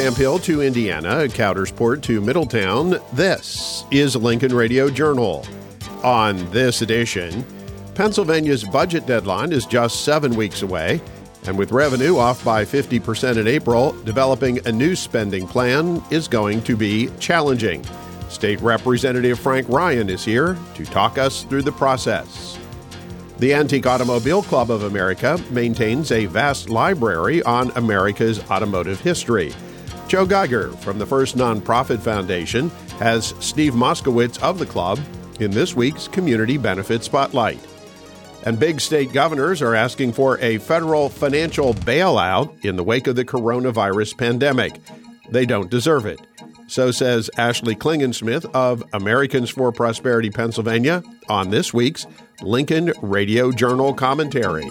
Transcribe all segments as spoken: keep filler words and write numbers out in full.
Camp Hill to Indiana, Coudersport to Middletown, this is Lincoln Radio Journal. On this edition, Pennsylvania's budget deadline is just seven weeks away, and with revenue off by fifty percent in April, developing a new spending plan is going to be challenging. State Representative Frank Ryan is here to talk us through the process. The Antique Automobile Club of America maintains a vast library on America's automotive history. Joe Geiger from the First Nonprofit Foundation has Steve Moskowitz of the club in this week's Community Benefit Spotlight. And big state governors are asking for a federal financial bailout in the wake of the coronavirus pandemic. They don't deserve it. So says Ashley Klingensmith of Americans for Prosperity Pennsylvania on this week's Lincoln Radio Journal commentary.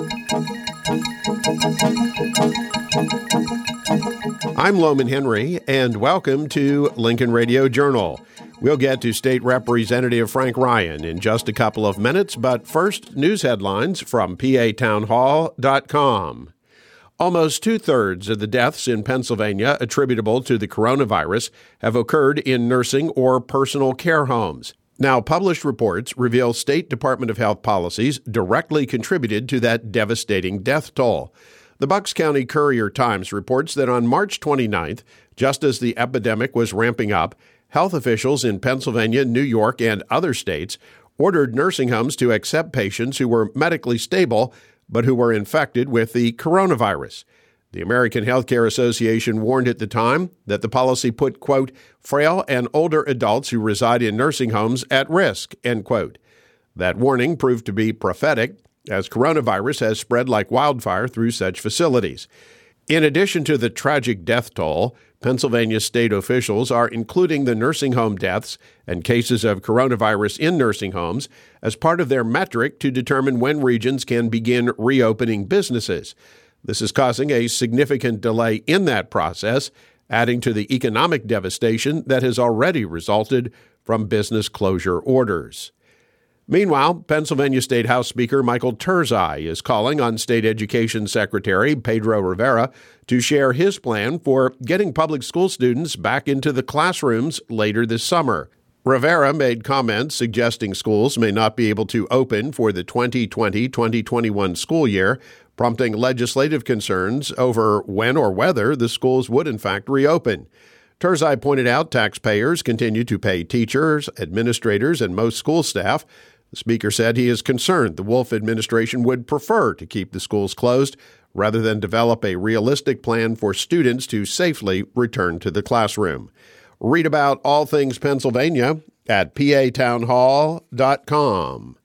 I'm Loman Henry, and welcome to Lincoln Radio Journal. We'll get to State Representative Frank Ryan in just a couple of minutes, but first, news headlines from P A town hall dot com. Almost two-thirds of the deaths in Pennsylvania attributable to the coronavirus have occurred in nursing or personal care homes. Now, published reports reveal State Department of Health policies directly contributed to that devastating death toll. The Bucks County Courier-Times reports that on March twenty-ninth, just as the epidemic was ramping up, health officials in Pennsylvania, New York, and other states ordered nursing homes to accept patients who were medically stable but who were infected with the coronavirus. The American Healthcare Association warned at the time that the policy put, quote, frail and older adults who reside in nursing homes at risk, end quote. That warning proved to be prophetic, as coronavirus has spread like wildfire through such facilities. In addition to the tragic death toll, Pennsylvania state officials are including the nursing home deaths and cases of coronavirus in nursing homes as part of their metric to determine when regions can begin reopening businesses. This is causing a significant delay in that process, adding to the economic devastation that has already resulted from business closure orders. Meanwhile, Pennsylvania State House Speaker Michael Turzai is calling on State Education Secretary Pedro Rivera to share his plan for getting public school students back into the classrooms later this summer. Rivera made comments suggesting schools may not be able to open for the twenty twenty twenty twenty-one school year, prompting legislative concerns over when or whether the schools would in fact reopen. Turzai pointed out taxpayers continue to pay teachers, administrators, and most school staff. The speaker said he is concerned the Wolf administration would prefer to keep the schools closed rather than develop a realistic plan for students to safely return to the classroom. Read about all things Pennsylvania at P A town hall dot com.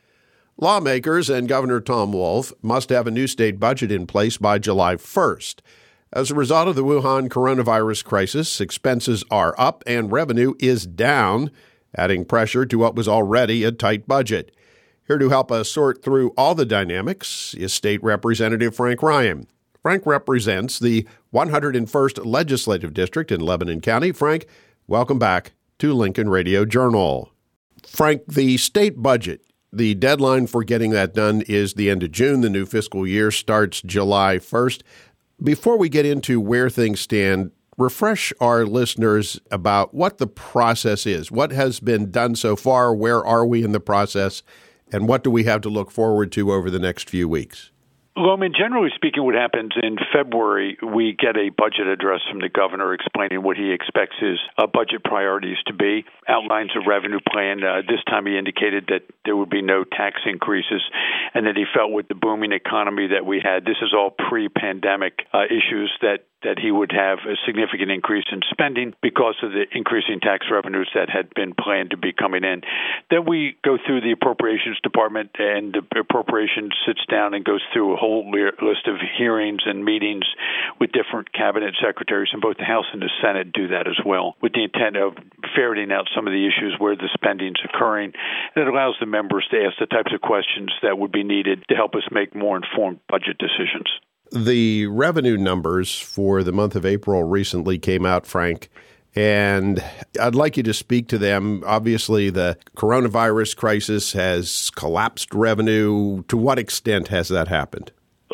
Lawmakers and Governor Tom Wolf must have a new state budget in place by July first. As a result of the Wuhan coronavirus crisis, expenses are up and revenue is down, adding pressure to what was already a tight budget. Here to help us sort through all the dynamics is State Representative Frank Ryan. Frank represents the one hundred first Legislative District in Lebanon County. Frank, welcome back to Lincoln Radio Journal. Frank, the state budget, the deadline for getting that done is the end of June. The new fiscal year starts July first. Before we get into where things stand, refresh our listeners about what the process is. What has been done so far? Where are we in the process? And what do we have to look forward to over the next few weeks? Loman, generally speaking, what happens in February, we get a budget address from the governor explaining what he expects his uh, budget priorities to be, outlines a revenue plan. Uh, this time he indicated that there would be no tax increases, and that he felt with the booming economy that we had, this is all pre-pandemic uh, issues, that that he would have a significant increase in spending because of the increasing tax revenues that had been planned to be coming in. Then we go through the Appropriations Department, and the Appropriations sits down and goes through a whole list of hearings and meetings with different cabinet secretaries, and both the House and the Senate do that as well, with the intent of ferreting out some of the issues where the spending's occurring. And it allows the members to ask the types of questions that would be needed to help us make more informed budget decisions. The revenue numbers for the month of April recently came out, Frank, and I'd like you to speak to them. Obviously, the coronavirus crisis has collapsed revenue. To what extent has that happened?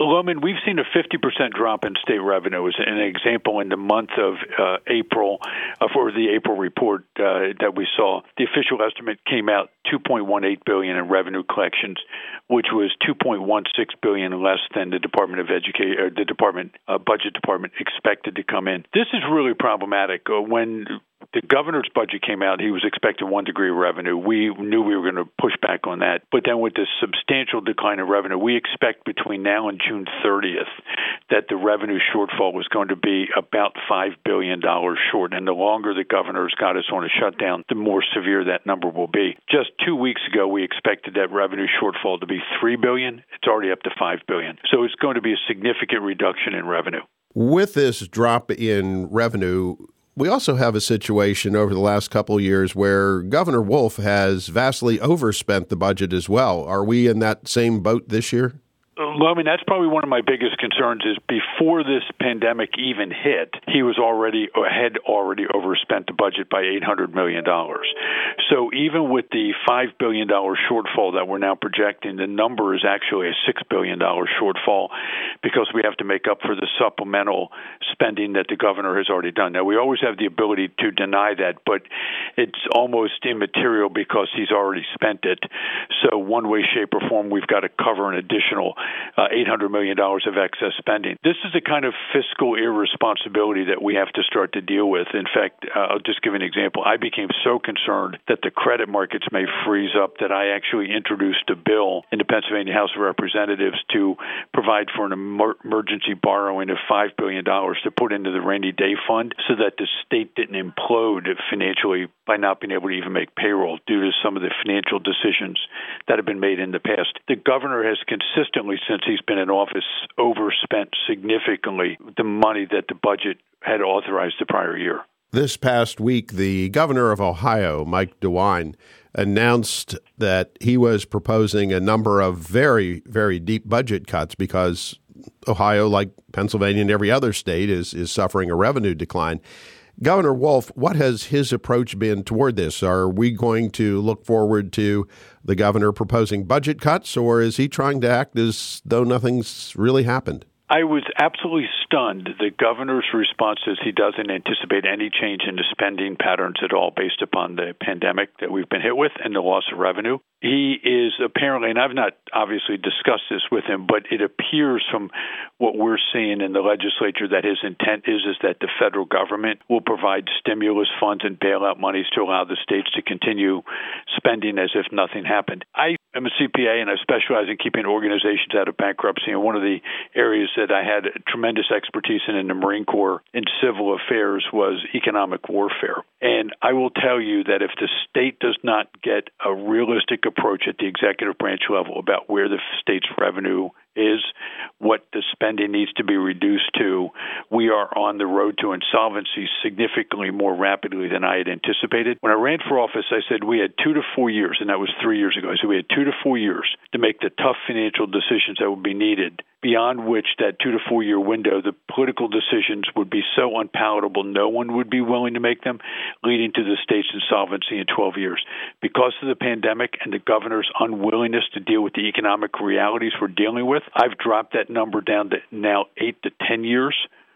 Loman, we've seen a fifty percent drop in state revenue. As an example, in the month of uh, April, uh, for the April report uh, that we saw, the official estimate came out two point one eight billion dollars in revenue collections, which was two point one six billion dollars less than the Department of Education, or the Department uh, Budget Department expected to come in. This is really problematic. Uh, when the governor's budget came out, he was expecting one degree of revenue. We knew we were going to push back on that. But then with this substantial decline in revenue, we expect between now and June thirtieth that the revenue shortfall was going to be about five billion dollars short. And the longer the governor's got us on a shutdown, the more severe that number will be. Just two weeks ago, we expected that revenue shortfall to be three billion dollars. It's already up to five billion dollars. So it's going to be a significant reduction in revenue. With this drop in revenue, we also have a situation over the last couple of years where Governor Wolf has vastly overspent the budget as well. Are we in that same boat this year? Well, I mean, that's probably one of my biggest concerns is before this pandemic even hit, he was already had already overspent the budget by eight hundred million dollars. So even with the five billion dollars shortfall that we're now projecting, the number is actually a six billion dollars shortfall because we have to make up for the supplemental spending that the governor has already done. Now, we always have the ability to deny that, but it's almost immaterial because he's already spent it. So one way, shape, or form, we've got to cover an additional Uh, eight hundred million dollars of excess spending. This is a kind of fiscal irresponsibility that we have to start to deal with. In fact, uh, I'll just give an example. I became so concerned that the credit markets may freeze up that I actually introduced a bill in the Pennsylvania House of Representatives to provide for an emer- emergency borrowing of five billion dollars to put into the rainy day fund so that the state didn't implode financially by not being able to even make payroll due to some of the financial decisions that have been made in the past. The governor has consistently, since he's been in office, overspent significantly the money that the budget had authorized the prior year. This past week, the governor of Ohio, Mike DeWine, announced that he was proposing a number of very, very deep budget cuts because Ohio, like Pennsylvania and every other state, is, is suffering a revenue decline. Governor Wolf, what has his approach been toward this? Are we going to look forward to the governor proposing budget cuts, or is he trying to act as though nothing's really happened? I was absolutely stunned. The governor's response is he doesn't anticipate any change in the spending patterns at all based upon the pandemic that we've been hit with and the loss of revenue. He is apparently, and I've not obviously discussed this with him, but it appears from what we're seeing in the legislature that his intent is, is that the federal government will provide stimulus funds and bailout monies to allow the states to continue spending as if nothing happened. I am a C P A and I specialize in keeping organizations out of bankruptcy, and one of the areas that I had tremendous expertise in in the Marine Corps in civil affairs was economic warfare. And I will tell you that if the state does not get a realistic approach at the executive branch level about where the state's revenue is, what the spending needs to be reduced to, we are on the road to insolvency significantly more rapidly than I had anticipated. When I ran for office, I said we had two to four years, and that was three years ago. I said we had two to four years to make the tough financial decisions that would be needed, beyond which that two to four year window, the political decisions would be so unpalatable, no one would be willing to make them, leading to the state's insolvency in twelve years. Because of the pandemic and the governor's unwillingness to deal with the economic realities we're dealing with, I've dropped that number down to now eight to ten years,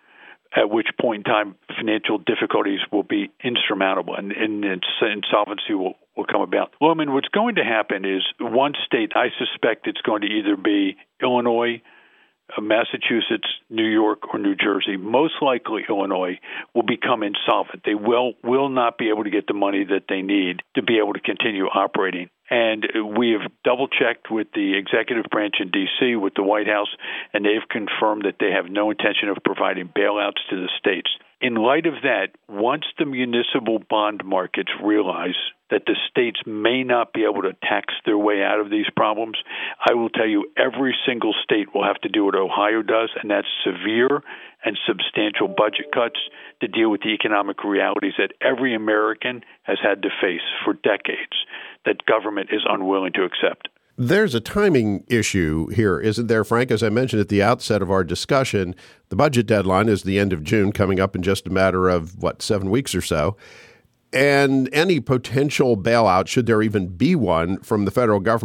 at which point in time financial difficulties will be insurmountable and, and insolvency will, will come about. Well, I mean, what's going to happen is one state, I suspect it's going to either be Illinois, Massachusetts, New York, or New Jersey. Most likely Illinois will become insolvent. They will will not be able to get the money that they need to be able to continue operating. And we have double-checked with the executive branch in D C, with the White House, and they've confirmed that they have no intention of providing bailouts to the states. In light of that, once the municipal bond markets realize that the states may not be able to tax their way out of these problems, I will tell you every single state will have to do what Ohio does, and that's severe and substantial budget cuts to deal with the economic realities that every American has had to face for decades that government is unwilling to accept. There's a timing issue here, isn't there, Frank? As I mentioned at the outset of our discussion, the budget deadline is the end of June, coming up in just a matter of, what, seven weeks or so. And any potential bailout, should there even be one from the federal government,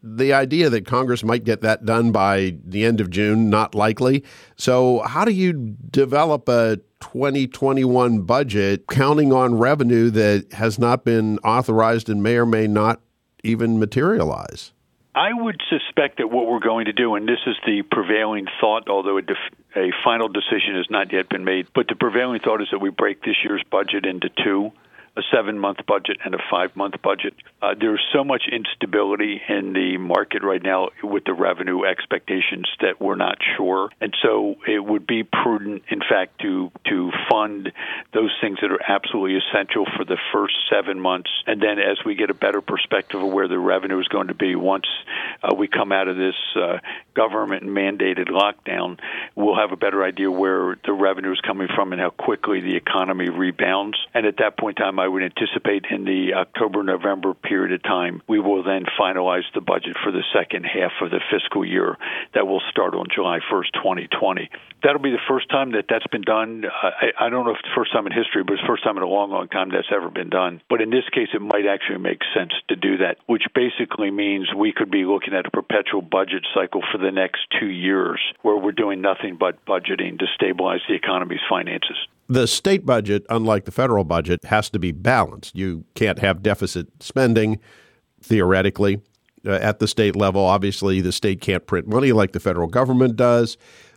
the idea that Congress might get that done by the end of June, not likely. So how do you develop a twenty twenty-one budget counting on revenue that has not been authorized and may or may not even materialize? I would suspect that what we're going to do, and this is the prevailing thought, although a, def- a final decision has not yet been made, but the prevailing thought is that we break this year's budget into two, a seven-month budget and a five-month budget. Uh, there's so much instability in the market right now with the revenue expectations that we're not sure. And so it would be prudent, in fact, to to fund those things that are absolutely essential for the first seven months. And then as we get a better perspective of where the revenue is going to be once uh, we come out of this uh, government-mandated lockdown, we'll have a better idea where the revenue is coming from and how quickly the economy rebounds. And at that point in time, I would anticipate in the October-November period of time, we will then finalize the budget for the second half of the fiscal year that will start on July first, twenty twenty. That'll be the first time that that's been done. I, I don't know if it's the first time in history, but it's the first time in a long, long time that's ever been done. But in this case, it might actually make sense to do that, which basically means we could be looking at a perpetual budget cycle for the next two years where we're doing nothing but budgeting to stabilize the economy's finances. The state budget, unlike the federal budget, has to be balanced. You can't have deficit spending, theoretically, uh, at the state level. Obviously, the state can't print money like the federal government does.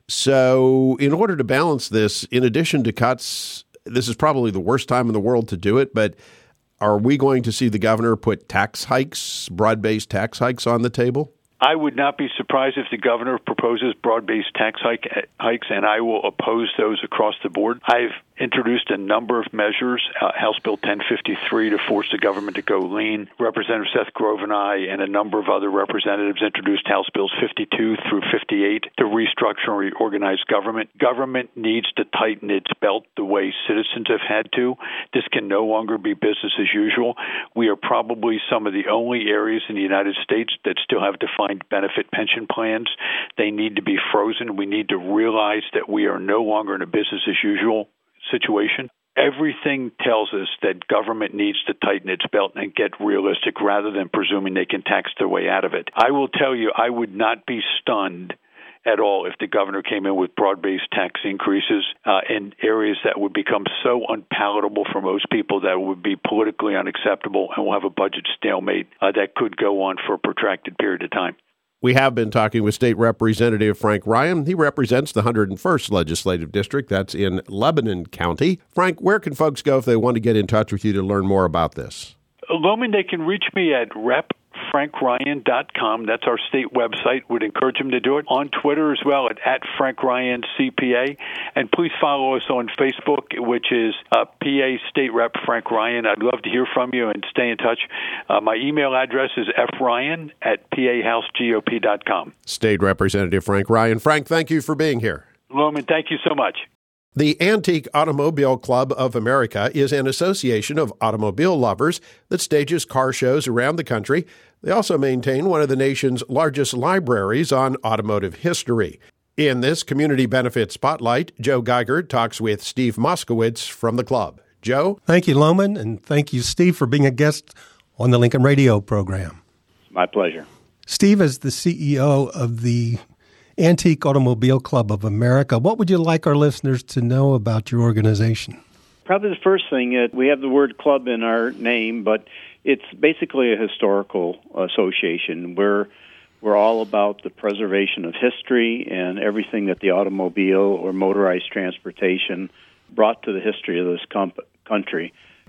So in order to balance this, in addition to cuts, this is probably the worst time in the world to do it, but are we going to see the governor put tax hikes, broad-based tax hikes on the table? I would not be surprised if the governor proposes broad-based tax hike, hikes, and I will oppose those across the board. I've introduced a number of measures, uh, House Bill ten fifty-three to force the government to go lean. Representative Seth Grove and I and a number of other representatives introduced House Bills fifty-two through fifty-eight to restructure and reorganize government. Government needs to tighten its belt the way citizens have had to. This can no longer be business as usual. We are probably some of the only areas in the United States that still have defined benefit pension plans. They need to be frozen. We need to realize that we are no longer in a business as usual situation. Everything tells us that government needs to tighten its belt and get realistic rather than presuming they can tax their way out of it. I will tell you, I would not be stunned at all if the governor came in with broad-based tax increases uh, in areas that would become so unpalatable for most people that would be politically unacceptable, and we'll have a budget stalemate uh, that could go on for a protracted period of time. We have been talking with State Representative Frank Ryan. He represents the one hundred first Legislative District. That's in Lebanon County. Frank, where can folks go if they want to get in touch with you to learn more about this? Loman, they can reach me at rep frank ryan dot com. That's our state website. Would encourage them to do it. On Twitter as well at, at Frank Ryan C P A. And please follow us on Facebook, which is uh, P A State Rep Frank Ryan. I'd love to hear from you and stay in touch. Uh, my email address is f ryan at p a house gop dot com. State Representative Frank Ryan. Frank, thank you for being here. Loman, thank you so much. The Antique Automobile Club of America is an association of automobile lovers that stages car shows around the country. They also maintain one of the nation's largest libraries on automotive history. In this Community Benefit Spotlight, Joe Geiger talks with Steve Moskowitz from the club. Joe? Thank you, Loman, and thank you, Steve, for being a guest on the Lincoln Radio program. My pleasure. Steve is the C E O of the Antique Automobile Club of America. What would you like our listeners to know about your organization? Probably the first thing, uh, we have the word club in our name, but it's basically a historical association. We're, we're all about the preservation of history and everything that the automobile or motorized transportation brought to the history of this com- country.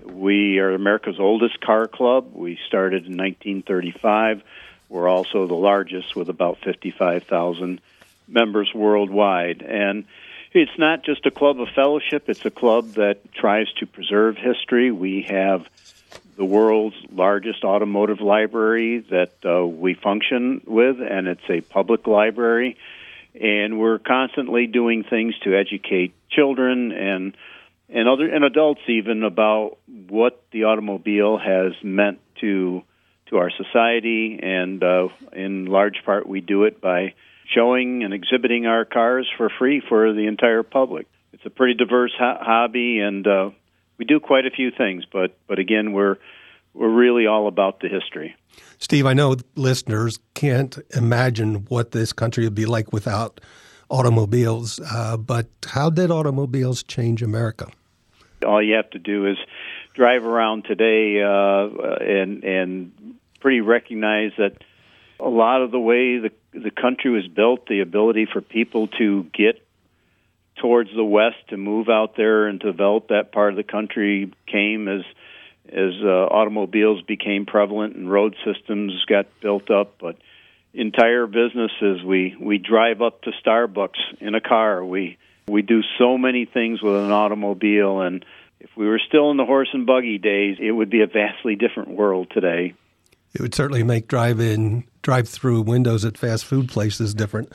We are America's oldest car club. We started in nineteen thirty-five. We're also the largest with about fifty-five thousand members worldwide. And it's not just a club of fellowship, it's a club that tries to preserve history. We have the world's largest automotive library that uh, we function with, and it's a public library. And we're constantly doing things to educate children and and other and adults even about what the automobile has meant to to our society. And uh, in large part, we do it by showing and exhibiting our cars for free for the entire public. It's a pretty diverse ho- hobby, and uh, we do quite a few things. But but again, we're we're really all about the history. Steve, I know listeners can't imagine what this country would be like without automobiles, uh, but how did automobiles change America? All you have to do is drive around today uh, and and pretty recognize that a lot of the way the the country was built, the ability for people to get towards the west, to move out there and develop that part of the country came as as uh, automobiles became prevalent and road systems got built up. But entire businesses, we, we drive up to Starbucks in a car. We we do so many things with an automobile, and if we were still in the horse and buggy days, it would be a vastly different world today. It would certainly make drive-in, drive-through windows at fast food places different.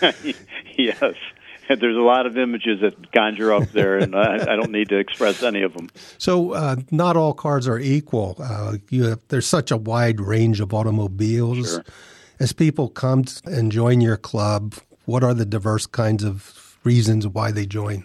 Yes. There's a lot of images that conjure up there, and I, I don't need to express any of them. So uh, not all cars are equal. Uh, you have, there's such a wide range of automobiles. Sure. As people come and join your club, what are the diverse kinds of reasons why they join?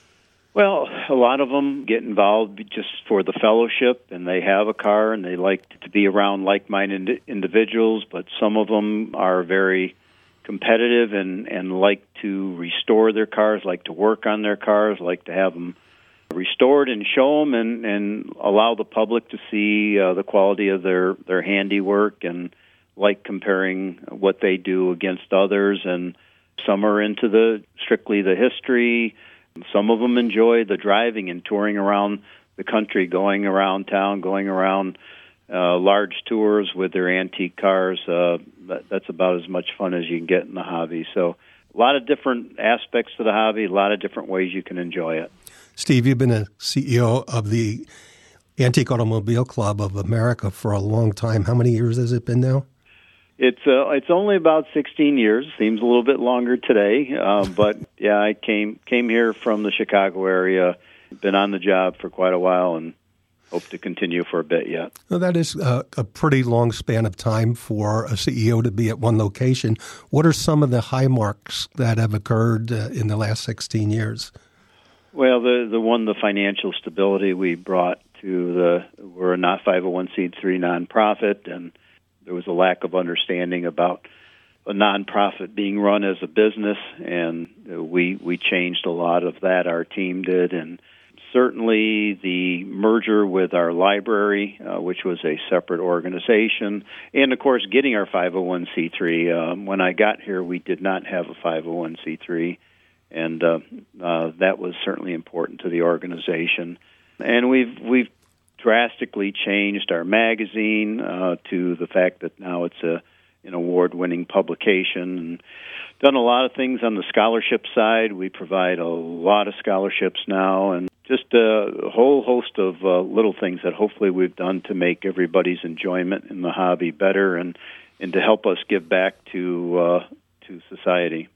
Well, a lot of them get involved just for the fellowship, and they have a car, and they like to be around like-minded individuals, but some of them are very competitive and, and like to restore their cars, like to work on their cars, like to have them restored and show them and, and allow the public to see uh, the quality of their, their handiwork, and like comparing what they do against others. And some are into the strictly the history. Some of them enjoy the driving and touring around the country, going around town, going around uh, large tours with their antique cars. Uh, that, that's about as much fun as you can get in the hobby. So a lot of different aspects to the hobby, a lot of different ways you can enjoy it. Steve, you've been a C E O of the Antique Automobile Club of America for a long time. How many years has it been now? It's uh, it's only about sixteen years. Seems a little bit longer today, uh, but yeah, I came came here from the Chicago area. Been on the job for quite a while, and hope to continue for a bit yet. Well, that is a, a pretty long span of time for a C E O to be at one location. What are some of the high marks that have occurred uh, in the last sixteen years? Well, the the one, the financial stability we brought to the, we're a not five oh one c three nonprofit, and there was a lack of understanding about a nonprofit being run as a business, and we we changed a lot of that. Our team did, and certainly the merger with our library, uh, which was a separate organization, and of course getting our five oh one c three. Um, when I got here, we did not have a five oh one c three, and uh, uh, that was certainly important to the organization. And we've we've drastically changed our magazine uh, to the fact that now it's a an award-winning publication, and done a lot of things on the scholarship side. We provide a lot of scholarships now, and just a whole host of uh, little things that hopefully we've done to make everybody's enjoyment in the hobby better, and, and to help us give back to uh, to society.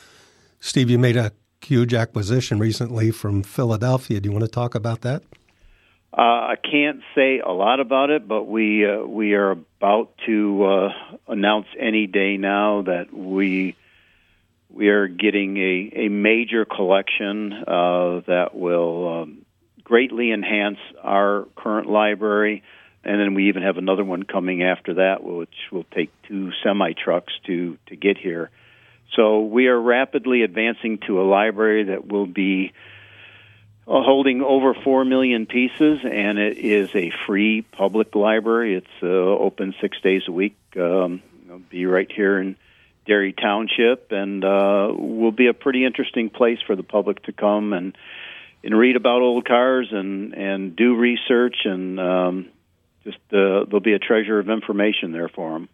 Steve, you made a huge acquisition recently from Philadelphia. Do you want to talk about that? Uh, I can't say a lot about it, but we uh, we are about to uh, announce any day now that we we are getting a, a major collection uh, that will um, greatly enhance our current library, and then we even have another one coming after that, which will take two semi-trucks to, to get here. So we are rapidly advancing to a library that will be Uh, holding over four million pieces, and it is a free public library. It's uh, open six days a week. Um, it'll be right here in Derry Township, and uh, will be a pretty interesting place for the public to come and and read about old cars and, and do research, and um, just uh, there'll be a treasure of information there for them.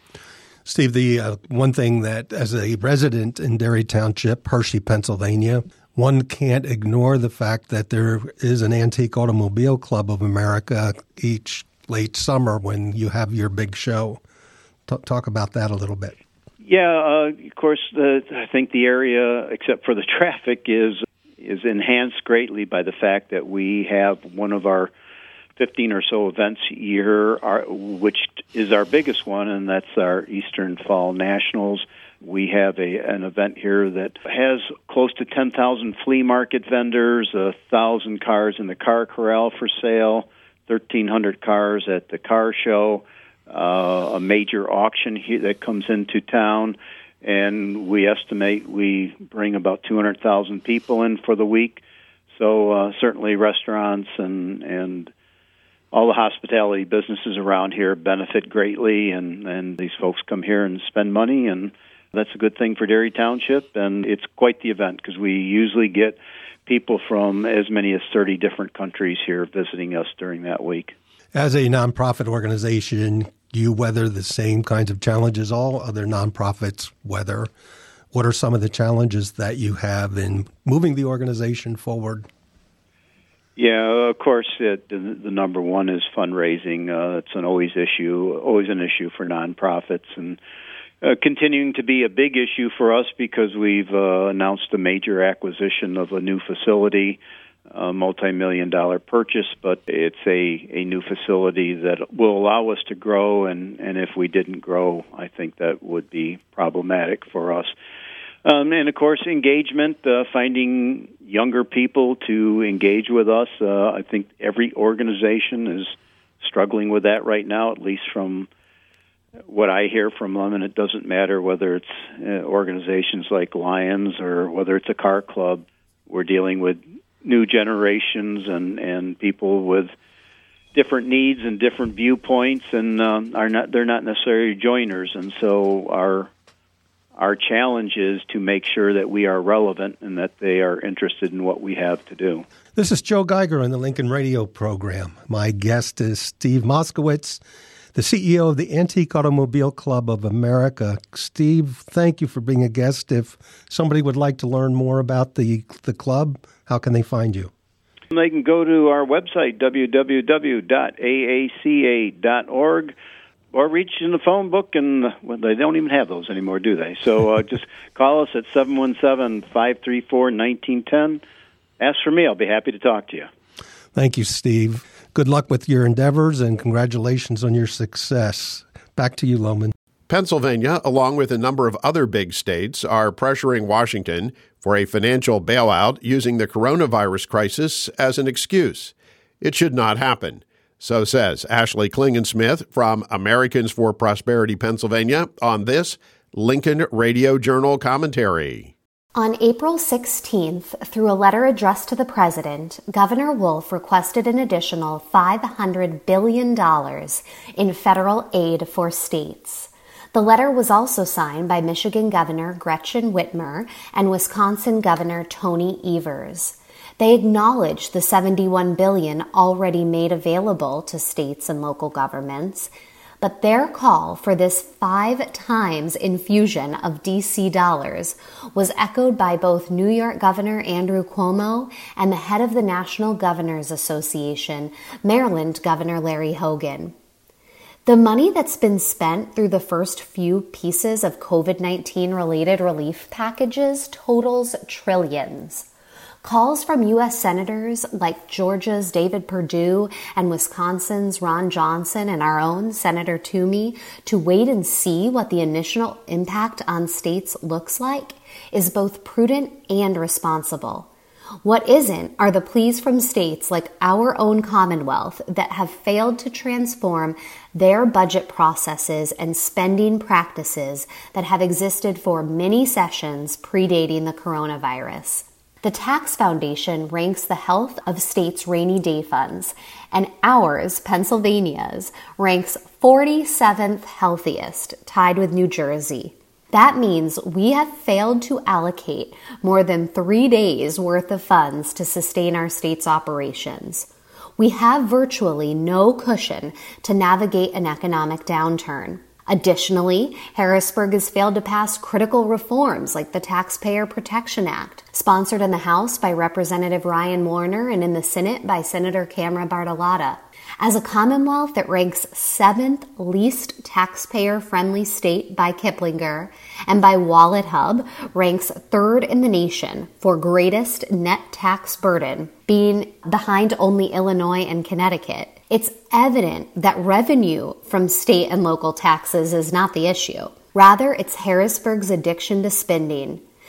Steve, the uh, one thing that, as a resident in Derry Township, Hershey, Pennsylvania, one can't ignore the fact that there is an Antique Automobile Club of America each late summer when you have your big show. T- talk about that a little bit. Yeah, uh, of course, the, I think the area, except for the traffic, is is enhanced greatly by the fact that we have one of our fifteen or so events a year, our, which is our biggest one, and that's our Eastern Fall Nationals. We have a an event here that has close to ten thousand flea market vendors, one thousand cars in the car corral for sale, thirteen hundred cars at the car show, uh, a major auction here that comes into town, and we estimate we bring about two hundred thousand people in for the week. So uh, certainly restaurants and, and all the hospitality businesses around here benefit greatly, and, and these folks come here and spend money, and that's a good thing for Derry Township, and it's quite the event because we usually get people from as many as thirty different countries here visiting us during that week. As a nonprofit organization, you weather the same kinds of challenges all other nonprofits weather. What are some of the challenges that you have in moving the organization forward? Yeah, of course, it, the, the number one is fundraising. Uh, it's an always issue, always an issue for nonprofits, and uh, continuing to be a big issue for us because we've uh, announced a major acquisition of a new facility, a multi-million dollar purchase, but it's a, a new facility that will allow us to grow, and, and if we didn't grow, I think that would be problematic for us. Um, and, of course, engagement, uh, finding younger people to engage with us. Uh, I think every organization is struggling with that right now, at least from what I hear from them, and it doesn't matter whether it's uh, organizations like Lions or whether it's a car club. We're dealing with new generations and, and people with different needs and different viewpoints, and um, are not they're not necessarily joiners. And so our our challenge is to make sure that we are relevant and that they are interested in what we have to do. This is Joe Geiger on the Lincoln Radio program. My guest is Steve Moskowitz, the C E O of the Antique Automobile Club of America. Steve, thank you for being a guest. If somebody would like to learn more about the the club, how can they find you? They can go to our website, w w w dot a a c a dot org, or reach in the phone book, and well, they don't even have those anymore, do they? So uh, just call us at seven one seven, five three four, one nine one zero. Ask for me. I'll be happy to talk to you. Thank you, Steve. Good luck with your endeavors, and congratulations on your success. Back to you, Loman. Pennsylvania, along with a number of other big states, are pressuring Washington for a financial bailout using the coronavirus crisis as an excuse. It should not happen. So says Ashley Klingensmith from Americans for Prosperity Pennsylvania on this Lincoln Radio Journal commentary. On April sixteenth, through a letter addressed to the president, Governor Wolf requested an additional five hundred billion dollars in federal aid for states. The letter was also signed by Michigan Governor Gretchen Whitmer and Wisconsin Governor Tony Evers. They acknowledged the seventy-one billion dollars already made available to states and local governments, but their call for this five times infusion of D C dollars was echoed by both New York Governor Andrew Cuomo and the head of the National Governors Association, Maryland Governor Larry Hogan. The money that's been spent through the first few pieces of COVID nineteen related relief packages totals trillions. Calls from U S senators like Georgia's David Perdue and Wisconsin's Ron Johnson and our own Senator Toomey to wait and see what the initial impact on states looks like is both prudent and responsible. What isn't are the pleas from states like our own Commonwealth that have failed to transform their budget processes and spending practices that have existed for many sessions predating the coronavirus. The Tax Foundation ranks the health of states' rainy day funds, and ours, Pennsylvania's, ranks forty-seventh healthiest, tied with New Jersey. That means we have failed to allocate more than three days' worth of funds to sustain our state's operations. We have virtually no cushion to navigate an economic downturn. Additionally, Harrisburg has failed to pass critical reforms like the Taxpayer Protection Act, sponsored in the House by Representative Ryan Warner and in the Senate by Senator Camera Bartolotta. As a Commonwealth that ranks seventh least taxpayer-friendly state by Kiplinger and by WalletHub ranks third in the nation for greatest net tax burden, being behind only Illinois and Connecticut, it's evident that revenue from state and local taxes is not the issue. Rather, it's Harrisburg's addiction to spending.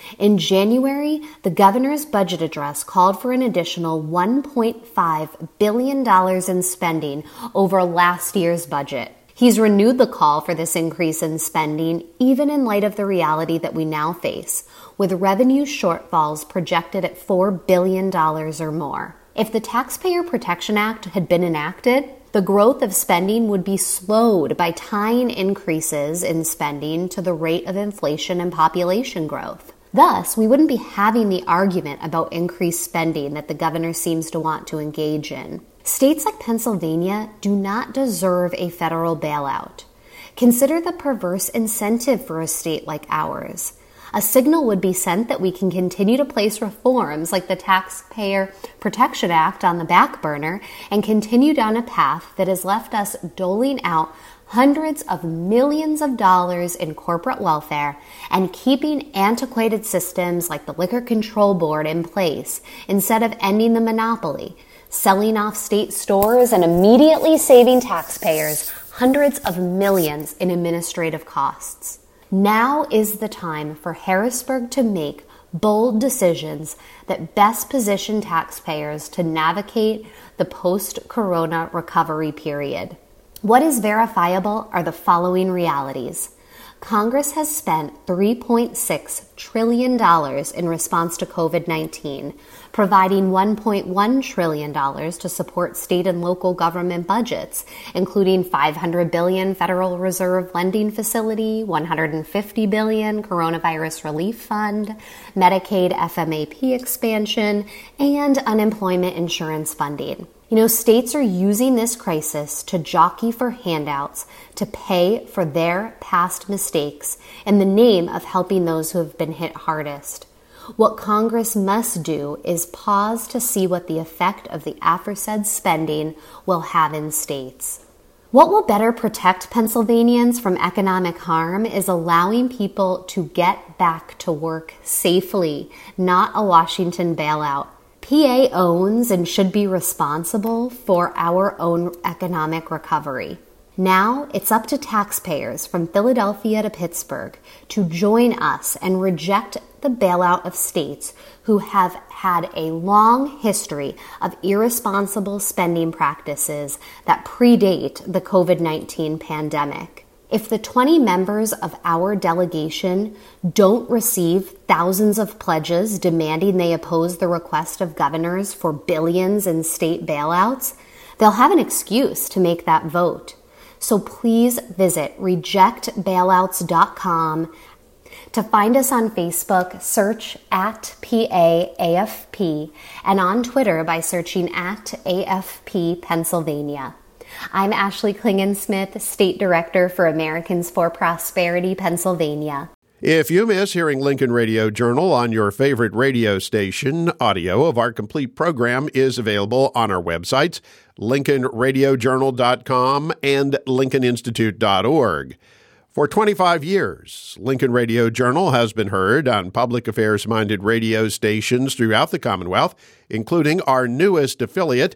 In January, the governor's budget address called for an additional one point five billion dollars in spending over last year's budget. He's renewed the call for this increase in spending, even in light of the reality that we now face, with revenue shortfalls projected at four billion dollars or more. If the Taxpayer Protection Act had been enacted, the growth of spending would be slowed by tying increases in spending to the rate of inflation and population growth. Thus, we wouldn't be having the argument about increased spending that the governor seems to want to engage in. States like Pennsylvania do not deserve a federal bailout. Consider the perverse incentive for a state like ours. A signal would be sent that we can continue to place reforms like the Taxpayer Protection Act on the back burner and continue down a path that has left us doling out hundreds of millions of dollars in corporate welfare and keeping antiquated systems like the Liquor Control Board in place instead of ending the monopoly, selling off state stores and immediately saving taxpayers hundreds of millions in administrative costs. Now is the time for Harrisburg to make bold decisions that best position taxpayers to navigate the post-corona recovery period. What is verifiable are the following realities. Congress has spent three point six trillion dollars in response to covid nineteen, providing one point one trillion dollars to support state and local government budgets, including five hundred billion dollars Federal Reserve lending facility, one hundred fifty billion dollars Coronavirus Relief Fund, Medicaid F M A P expansion, and unemployment insurance funding. You know, states are using this crisis to jockey for handouts to pay for their past mistakes in the name of helping those who have been hit hardest. What Congress must do is pause to see what the effect of the aforesaid spending will have in states. What will better protect Pennsylvanians from economic harm is allowing people to get back to work safely, not a Washington bailout. P A owns and should be responsible for our own economic recovery. Now it's up to taxpayers from Philadelphia to Pittsburgh to join us and reject the bailout of states who have had a long history of irresponsible spending practices that predate the covid nineteen pandemic. If the twenty members of our delegation don't receive thousands of pledges demanding they oppose the request of governors for billions in state bailouts, they'll have an excuse to make that vote. So please visit reject bailouts dot com. To find us on Facebook, search at P A A F P and on Twitter by searching at A F P Pennsylvania. I'm Ashley Klingen-Smith, State Director for Americans for Prosperity, Pennsylvania. If you miss hearing Lincoln Radio Journal on your favorite radio station, audio of our complete program is available on our websites, lincoln radio journal dot com and lincoln institute dot org. For twenty-five years, Lincoln Radio Journal has been heard on public affairs-minded radio stations throughout the Commonwealth, including our newest affiliate,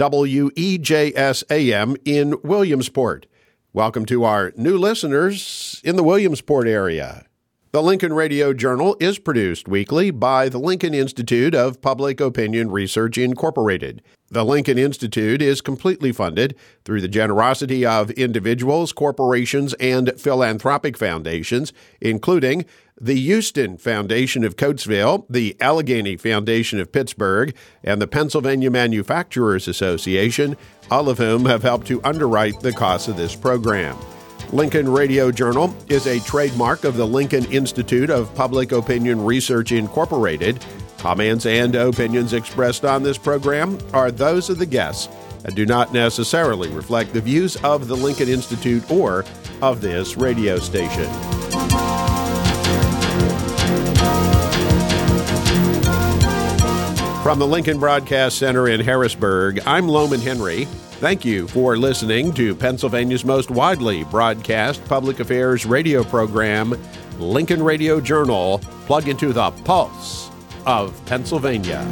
W E J S A M in Williamsport. Welcome to our new listeners in the Williamsport area. The Lincoln Radio Journal is produced weekly by the Lincoln Institute of Public Opinion Research, Incorporated. The Lincoln Institute is completely funded through the generosity of individuals, corporations, and philanthropic foundations, including the Houston Foundation of Coatesville, the Allegheny Foundation of Pittsburgh, and the Pennsylvania Manufacturers Association, all of whom have helped to underwrite the costs of this program. Lincoln Radio Journal is a trademark of the Lincoln Institute of Public Opinion Research, Incorporated. Comments and opinions expressed on this program are those of the guests and do not necessarily reflect the views of the Lincoln Institute or of this radio station. From the Lincoln Broadcast Center in Harrisburg, I'm Loman Henry. Thank you for listening to Pennsylvania's most widely broadcast public affairs radio program, Lincoln Radio Journal. Plug into the pulse of Pennsylvania.